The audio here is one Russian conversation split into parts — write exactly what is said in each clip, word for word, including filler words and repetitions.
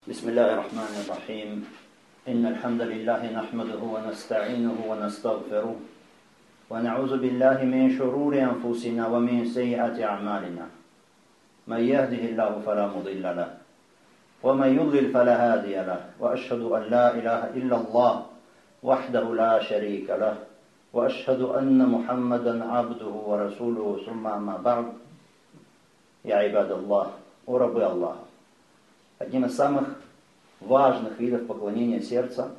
بسم الله الرحمن الرحيم إن الحمد لله نحمده ونستعينه ونستغفره ونعوذ بالله من شرور أنفسنا ومن سيئات أعمالنا من يهده الله فلا مضل له ومن يضلل فلا هادي له وأشهد أن لا إله إلا الله وحده لا شريك له وأشهد أن محمدا عبده ورسوله ثم أما بعد يا عباد الله ورب الله. Одним из самых важных видов поклонения сердца,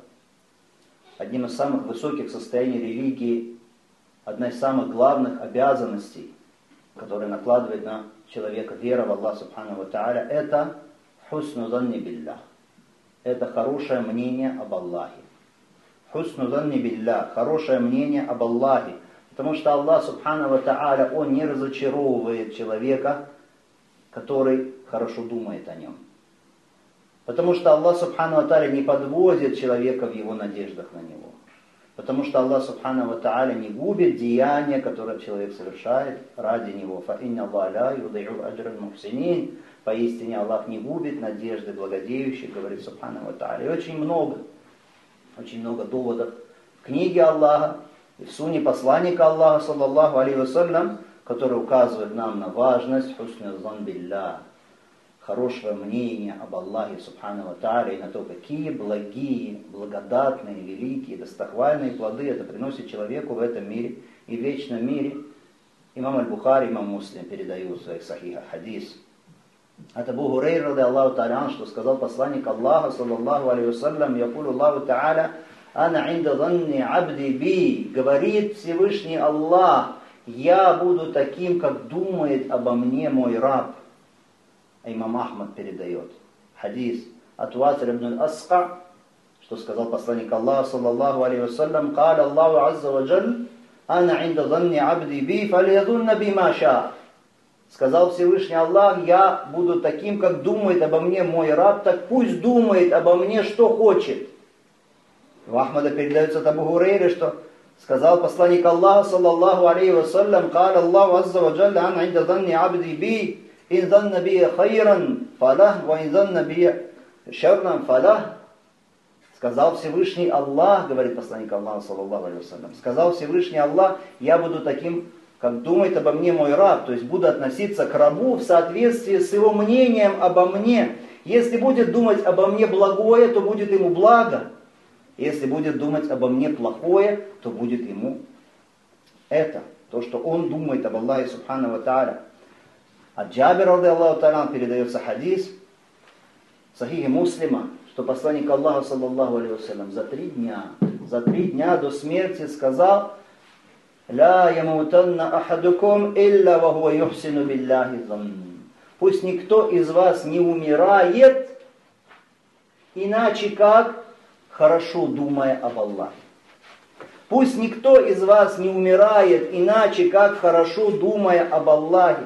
одним из самых высоких состояний религии, одна из самых главных обязанностей, которые накладывает на человека вера в Аллах Субхану ва Тааля, это хусну занни биллях. Это хорошее мнение об Аллахе. Хусну занни биллях, хорошее мнение об Аллахе. Потому что Аллах Субхану ва Тааля, Он не разочаровывает человека, который хорошо думает о нем. Потому что Аллах Субхану ва Тааля не подводит человека в его надеждах на него. Потому что Аллах Субхану ва Тааля не губит деяния, которые человек совершает ради него. فَإِنَّ اللَّهَ لَا يُضِيعُ أَجْرَ الْمُحْسِنِينَ. Поистине Аллах не губит надежды благодеющих, говорит Субхану ва Тааля. И очень много, очень много доводов в книге Аллаха и в суне посланника Аллаха, саллаллаху алейхи вассалям, которые указывают нам на важность хусна зан биллях, хорошего мнения об Аллахе Субхану ва Тааля, и на то, какие благие, благодатные, великие, достохвальные плоды это приносит человеку в этом мире и в вечном мире. Имам Аль-Бухари, имам Муслим передают в своих сахихах хадис от Абу Хурейра, ради Аллаху Тааля, что сказал посланник Аллаха, саллаллаху алейхи вассалям, якулу Аллаху Тааля, ана инда занни абди би, говорит Всевышний Аллах, я буду таким, как думает обо мне мой раб. А имам Ахмад передает хадис от Василя ибн Аска, что сказал посланник Аллаха, саллаллаху алейхи вассалям, «Каля Аллаху азза ва джаль, ана инда занни абди би, фалиядунна би ма ша». Сказал Всевышний Аллах, я буду таким, как думает обо мне мой раб, так пусть думает обо мне, что хочет. В Ахмада передается от Абу Хурейры, что сказал посланник Аллаха, саллаллаху алейхи вассалям, «Каля Аллаху азза ва джаль, ана инда занни абди би, ин занна би хайран фалах, ва ин занна би шарран фалах». Сказал Всевышний Аллах, говорит посланник Аллаха, саллаллаху алейхи вассалям, сказал Всевышний Аллах, я буду таким, как думает обо мне мой раб, то есть буду относиться к рабу в соответствии с его мнением обо мне. Если будет думать обо мне благое, то будет ему благо. Если будет думать обо мне плохое, то будет ему это, то, что он думает об Аллахе Субхану ва Тааля. От Джабира, ради Аллаху Тааля, передается хадис в сахихе Муслима, что посланник Аллаха, саллаллаху алейхи вассалям, за три дня, за три дня до смерти сказал: «Ла ямутанна ахадукум илля ва хуа юхсину билляхи занн». Пусть никто из вас не умирает, иначе как хорошо думая об Аллахе. Пусть никто из вас не умирает, иначе как хорошо думая об Аллахе.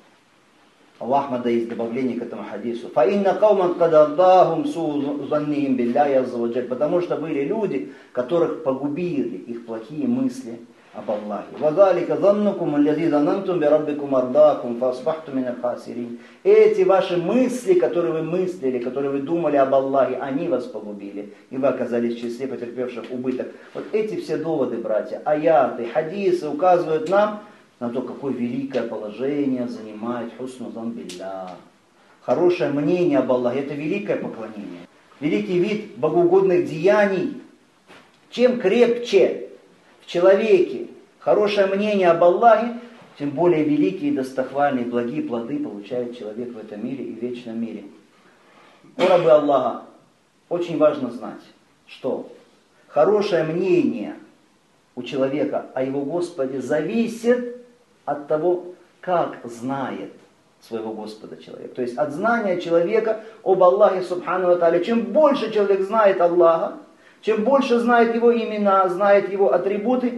У Ахмада есть добавление к этому хадису. «Фаинна кауман кададдахум су заннихим билляхи азза ва джаль». Потому что были люди, которых погубили их плохие мысли об Аллахе. «Вазалика заннукум аллази занантум би раббикум ардакум фасбахту миналь хасирин». Эти ваши мысли, которые вы мыслили, которые вы думали об Аллахе, они вас погубили, и вы оказались в числе потерпевших убыток. Вот эти все доводы, братья, аяты, хадисы указывают нам на то, какое великое положение занимает хусну зан биллях. Хорошее мнение об Аллахе – это великое поклонение. Великий вид богоугодных деяний. Чем крепче в человеке хорошее мнение об Аллахе, тем более великие, достохвальные, благие плоды получает человек в этом мире и в вечном мире. О рабы Аллаха, очень важно знать, что хорошее мнение у человека о его Господе зависит от того, как знает своего Господа человек. То есть от знания человека об Аллахе Субхану ва Тааля. Чем больше человек знает Аллаха, чем больше знает его имена, знает его атрибуты,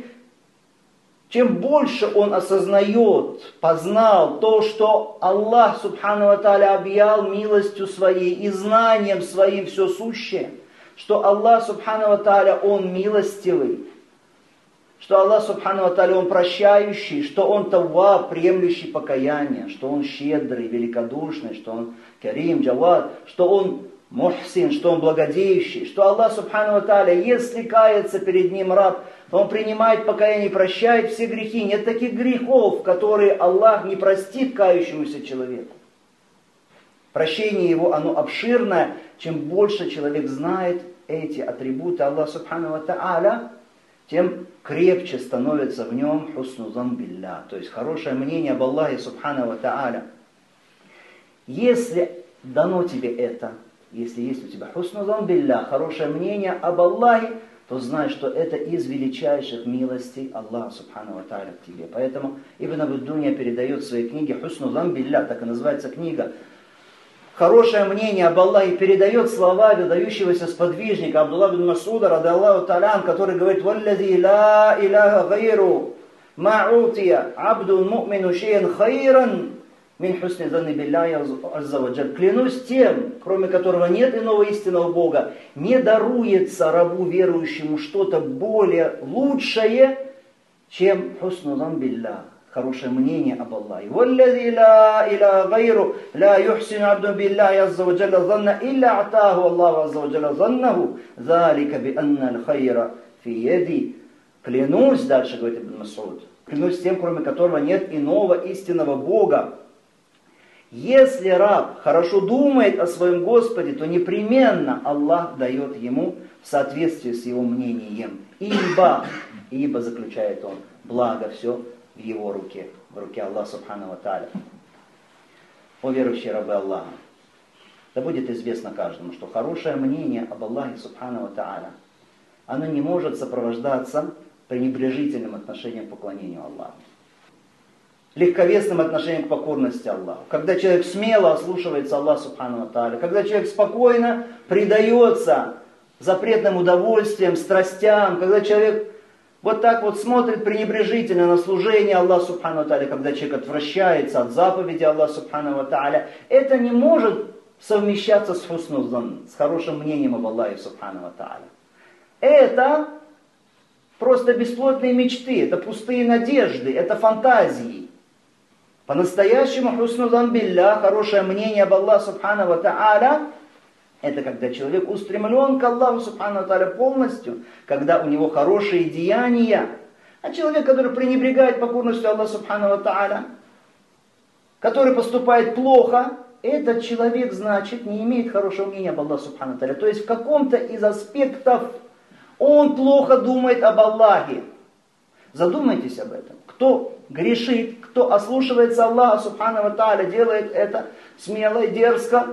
чем больше он осознает, познал то, что Аллах Субхану ва Тааля объял милостью своей и знанием своим все сущее, что Аллах Субхану ва Тааля, Он милостивый, что Аллах Субхану ва Тааля, Он прощающий, что Он тавваб, приемлющий покаяние, что Он щедрый, великодушный, что Он карим, джавад, что Он мухсин, что он благодеющий, что Аллах Субхану ва Тааля, если кается перед ним раб, то он принимает покаяние и прощает все грехи. Нет таких грехов, которые Аллах не простит кающемуся человеку. Прощение его, оно обширное. Чем больше человек знает эти атрибуты Аллаха Субхану ва Тааля, тем крепче становится в нем хусну зан билля, то есть хорошее мнение об Аллахе Субхану ва Тааля. Если дано тебе это, если есть у тебя хусну зан билля, хорошее мнение об Аллахе, то знай, что это из величайших милостей Аллаха Субхану ва Тааля к тебе. Поэтому Ибн Абд-Дунья передает в своей книге «Хусну зан билля», так и называется книга, хорошее мнение об Аллахе, передает слова выдающегося сподвижника Абдулла бин Масуда, ради Аллаху та'аля, который говорит: «Валлади ла иляха гайру, ма утия абдун му'мину шейн хайран мин хусни занни билляхи азза ва джаль». Клянусь тем, кроме которого нет иного истинного Бога, не даруется рабу верующему что-то более лучшее, чем хусну зан билля, хорошее мнение об Аллахе. «Валлади ла иляха гайру, ла юхсину абду билляхи азза ва джалля занна, илля атаху Аллаху азза ва джалля заннаху, залика би анна аль-хайра фи яди». Клянусь, дальше говорит Ибн Мас'уд, клянусь тем, кроме которого нет иного истинного Бога. Если раб хорошо думает о своем Господе, то непременно Аллах дает ему в соответствии с его мнением. Ибо, ибо, заключает он, благо все в его руке, в руке Аллаха Субхану ва Тааля. О верующие рабы Аллаха, да будет известно каждому, что хорошее мнение об Аллахе Субхану ва Тааля, оно не может сопровождаться пренебрежительным отношением к поклонению Аллаху, легковесным отношением к покорности Аллаху. Когда человек смело ослушивается Аллаха Субхану ва Тааля, когда человек спокойно предается запретным удовольствиям, страстям, когда человек вот так вот смотрит пренебрежительно на служение Аллаха Субхану ва Тааля, когда человек отвращается от заповеди Аллаха Субхану ва Тааля, это не может совмещаться с хусну зан, с хорошим мнением об Аллахе Субхану ва Тааля. Это просто бесплотные мечты, это пустые надежды, это фантазии. По-настоящему хусну зан билля, хорошее мнение об Аллахе Субхану ва Тааля, это когда человек устремлен к Аллаху Субхану ва Тааля полностью, когда у него хорошие деяния. А человек, который пренебрегает покорностью Аллаха Субхану ва Тааля, который поступает плохо, этот человек, значит, не имеет хорошего мнения об Аллахе Субхану ва Тааля. То есть в каком-то из аспектов он плохо думает об Аллахе. Задумайтесь об этом. Кто грешит, кто ослушивается Аллаха Субхану ва Тааля, делает это смело и дерзко,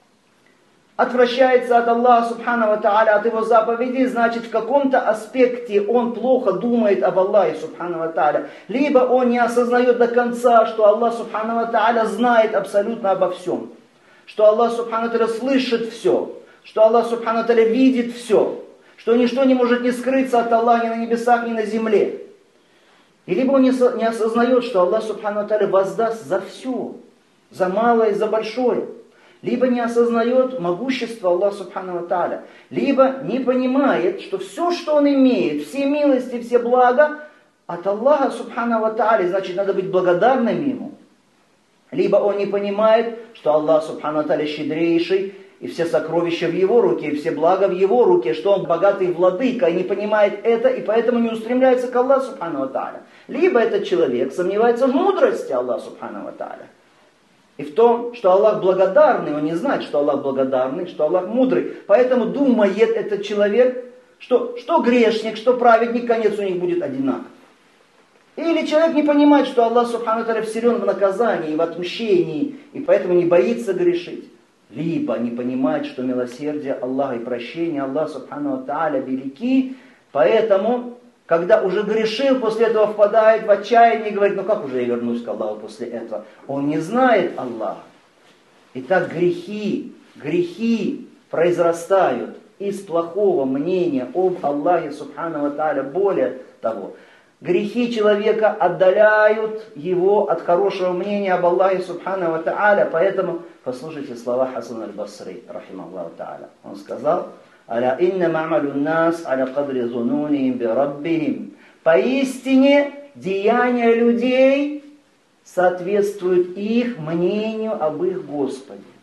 отвращается от Аллаха Субхану ва Тааля, от его заповедей, значит, в каком-то аспекте он плохо думает об Аллахе Субхану ва Тааля. Либо он не осознает до конца, что Аллах Субхану ва Тааля знает абсолютно обо всем. Что Аллах Субхану ва Тааля слышит все. Что Аллах Субхану ва Тааля видит все. Что ничто не может не скрыться от Аллаха ни на небесах, ни на земле. И либо он не осознает, что Аллах Субхану ва Тааля воздаст за все. За малое и за большое. Либо не осознает могущество Аллаха Субхану ва Тааля, либо не понимает, что все, что он имеет, все милости, все блага от Аллаха Субхану ва Тааля, значит, надо быть благодарным ему. Либо он не понимает, что Аллах Субхану ва Тааля щедрейший, и все сокровища в его руке, и все блага в его руке, что он богатый владыка, и не понимает это, и поэтому не устремляется к Аллаху Субхану ва Тааля. Либо этот человек сомневается в мудрости Аллаха Субхану ва Тааля. И в том, что Аллах благодарный, он не знает, что Аллах благодарный, что Аллах мудрый. Поэтому думает этот человек, что, что грешник, что праведник, конец у них будет одинаков. Или человек не понимает, что Аллах Субхану ва Тааля вселен в наказании, в отмщении, и поэтому не боится грешить. Либо не понимает, что милосердие Аллаха и прощение Аллаха Субхану ва Тааля велики, поэтому, когда уже грешил, после этого впадает в отчаяние и говорит: ну как уже я вернусь к Аллаху после этого? Он не знает Аллаха. Итак, грехи, грехи произрастают из плохого мнения об Аллахе Субхану ва Тааля. Более того, грехи человека отдаляют его от хорошего мнения об Аллахе Субхану ва Тааля. Поэтому послушайте слова Хасан аль-Басри, рахимахуллаху тааля. Он сказал: «Аля инна ма'малу нас аля кадри зунунихим би раббихим». Поистине, деяния людей соответствуют их мнению об их Господе.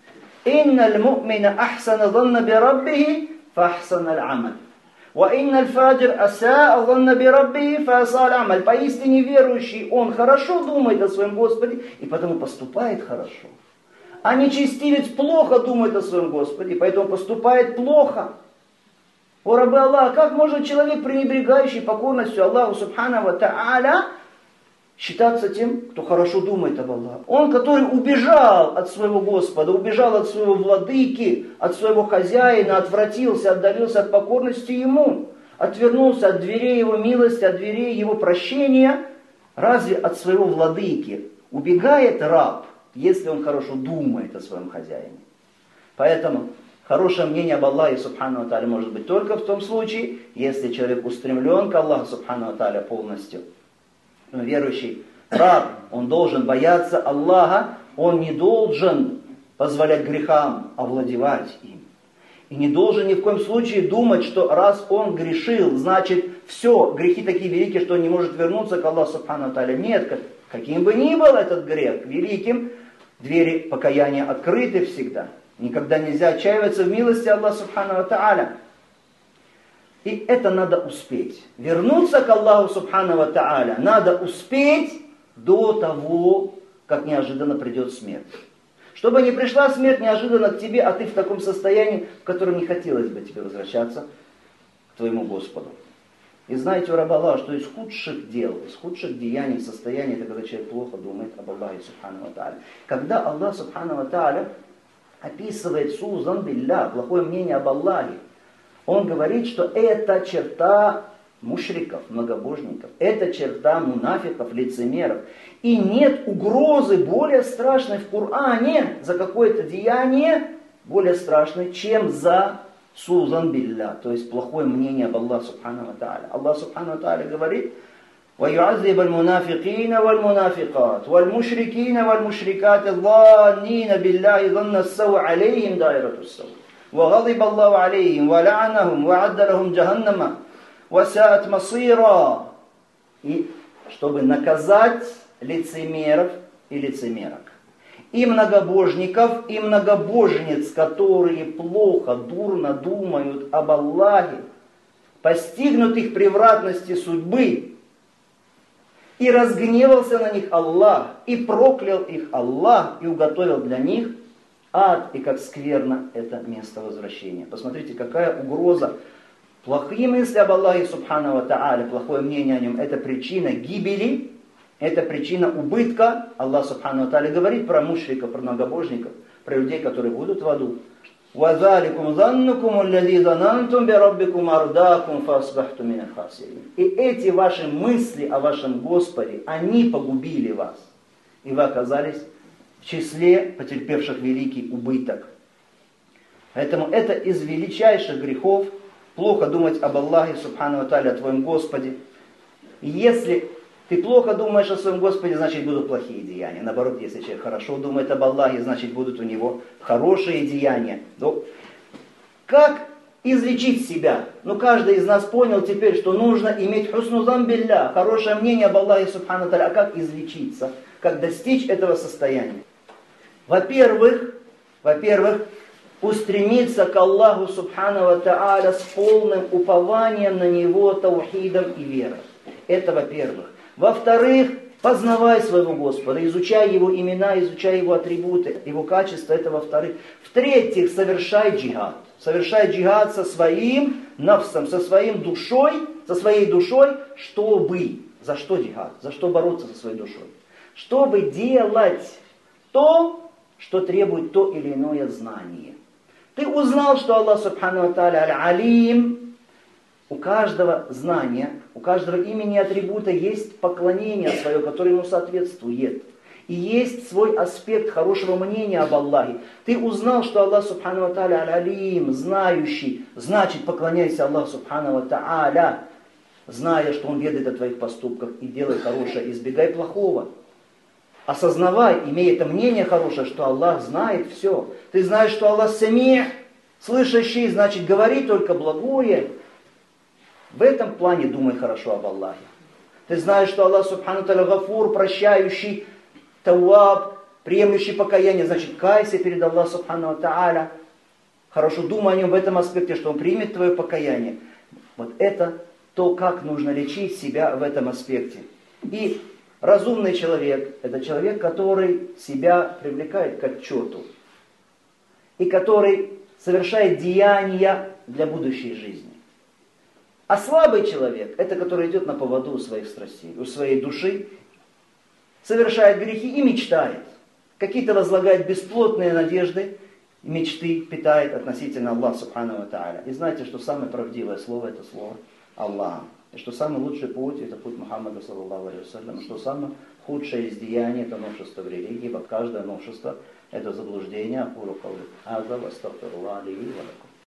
«Инна л-му'мина ахсана занна би раббихи, фахсана л-амаль». «Ва-инна л-фаджир асаа занна би раббихи, фааса л-амаль». Поистине верующий, он хорошо думает о своем Господе, и потому поступает хорошо. А нечестивец плохо думает о своем Господе, и поэтому поступает плохо. О рабы Аллаха, как может человек, пренебрегающий покорностью Аллаху Субхану ва Тааля, считаться тем, кто хорошо думает об Аллахе? Он, который убежал от своего Господа, убежал от своего владыки, от своего хозяина, отвратился, отдалился от покорности ему, отвернулся от дверей его милости, от дверей его прощения. Разве от своего владыки убегает раб, если он хорошо думает о своем хозяине? Поэтому хорошее мнение об Аллахе Субхану ва Тааля может быть только в том случае, если человек устремлен к Аллаху Субхану ва Тааля полностью. Но верующий раб, он должен бояться Аллаха, он не должен позволять грехам овладевать им. И не должен ни в коем случае думать, что раз он грешил, значит все, грехи такие великие, что он не может вернуться к Аллаху Субхану ва Тааля. Нет, как, каким бы ни был этот грех великим, двери покаяния открыты всегда. Никогда нельзя отчаиваться в милости Аллаха Субхану ва Тааля. И это надо успеть. Вернуться к Аллаху Субхану ва Тааля надо успеть до того, как неожиданно придет смерть. Чтобы не пришла смерть неожиданно к тебе, а ты в таком состоянии, в котором не хотелось бы тебе возвращаться к твоему Господу. И знаете, у раба Аллаха, что из худших дел, из худших деяний, состояния, это когда человек плохо думает об Аллахе Субхану ва Тааля. Когда Аллах Субхану ва Тааля описывает сузан билля, плохое мнение об Аллахе, он говорит, что это черта мушриков, многобожников, это черта мунафиков, лицемеров. И нет угрозы более страшной в Коране за какое-то деяние, более страшной, чем за сузан билля, то есть плохое мнение об Аллахе Субхану ва Тааля. Аллах Субхану ва Тааля говорит: وَيُعَذِّبَ الْمُنَافِقِينَ وَالْمُنَافِقَاتِ وَالْمُشْرِكِينَ وَالْمُشْرِكَاتِ الظَّانِّينَ بِاللَّهِ ظَنَّ السَّوْءِ عَلَيْهِمْ دَائِرَةُ السَّوْءِ وَغَضِبَ اللَّهُ عَلَيْهِمْ وَلَعَنَهُمْ وَعَدَّ لَهُمْ جَهَنَّمَ وَسَاءَتْ مَصِيرًا. И чтобы наказать лицемеров и лицемерок, и многобожников, и многобожниц, которые плохо, дурно думают об Аллахе, постигнут их превратности судьбы, и разгневался на них Аллах, и проклял их Аллах, и уготовил для них ад, и как скверно это место возвращения. Посмотрите, какая угроза. Плохие мысли об Аллахе Субхану ва Тааля, плохое мнение о нем, это причина гибели, это причина убытка. Аллах Субхану ва Тааля говорит про мушриков, про многобожников, про людей, которые будут в аду. وَذَلِكُمْ ظَنُّكُمُ الَّذِي ظَنَنْتُمْ بِرَبِّكُمْ أَرْدَاكُمْ فَأَصْبَحْتُمْ مِنَ الْخَاسِرِينَ. И эти ваши мысли о вашем Господе, они погубили вас. И вы оказались в числе потерпевших великий убыток. Поэтому это из величайших грехов, плохо думать об Аллахе Субхану ва Тааля, о твоем Господе. И если ты плохо думаешь о своем Господе, значит будут плохие деяния. Наоборот, если человек хорошо думает об Аллахе, значит будут у него хорошие деяния. Но как излечить себя? Ну, каждый из нас понял теперь, что нужно иметь хусну зан билля, хорошее мнение об Аллахе Субхану ва Тааля. А как излечиться? Как достичь этого состояния? Во-первых, во-первых, устремиться к Аллаху Субхану ва Тааля с полным упованием на Него, таухидом и верой. Это во-первых. Во-вторых, познавай своего Господа, изучай Его имена, изучай Его атрибуты, Его качества, это во-вторых. В-третьих, совершай джихад. Совершай джихад со своим нафсом, со своим душой, со своей душой, чтобы, за что джихад? За что бороться со своей душой? Чтобы делать то, что требует то или иное знание. Ты узнал, что Аллах Субхану ва Тааля аль-Алим. У каждого знания, у каждого имени и атрибута есть поклонение свое, которое ему соответствует. И есть свой аспект хорошего мнения об Аллахе. Ты узнал, что Аллах Субхану ва Тааля аль-Алим, знающий, значит поклоняйся Аллаху Субхану ва Тааля, зная, что Он ведает о твоих поступках, и делай хорошее, избегай плохого. Осознавай, имея это мнение хорошее, что Аллах знает все. Ты знаешь, что Аллах самих, слышащий, значит говори только благое. В этом плане думай хорошо об Аллахе. Ты знаешь, что Аллах Субхану Тааля Гафур, прощающий, Тауаб, приемлющий покаяние, значит, кайся перед Аллахом Субхану ва Тааля. Хорошо думай о нем в этом аспекте, что он примет твое покаяние. Вот это то, как нужно лечить себя в этом аспекте. И разумный человек – это человек, который себя привлекает к отчету. И который совершает деяния для будущей жизни. А слабый человек – это который идет на поводу у своих страстей, у своей души, совершает грехи и мечтает. Какие-то возлагает бесплотные надежды, мечты питает относительно Аллаха Субхану ва Тааля. И знаете, что самое правдивое слово – это слово Аллах. И что самый лучший путь – это путь Мухаммада, саллаллаху алейхи вассалям. Что самое худшее из деяний – это новшество в религии. Вот каждое новшество – это заблуждение. Акулу каули хаза ва астагфируллаха ли ва лакум.